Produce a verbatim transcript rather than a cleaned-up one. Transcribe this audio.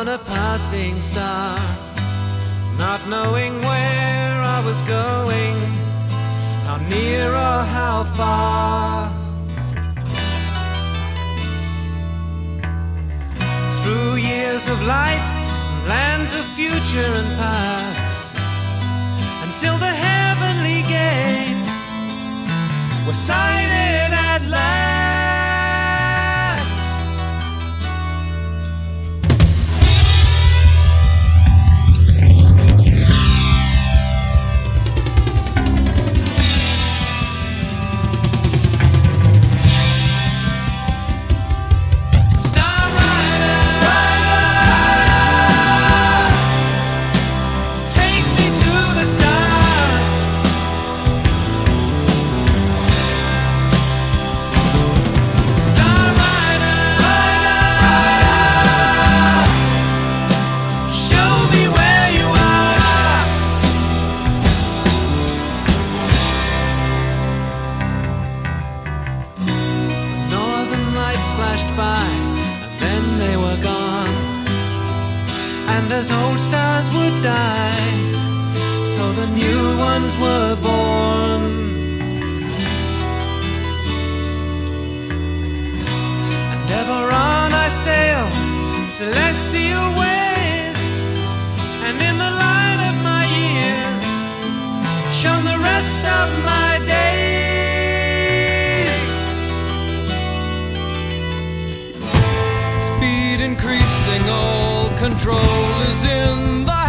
on a passing star, not knowing where I was going, how near or how far. Through years of light, lands of future and past, until the heavenly gates were sighted at last. Flashed by, and then they were gone. And as old stars would die, so the new ones were born. And ever on I sail celestial ways, and in the light of my years shone the rest of my days. Increasing, all control is in the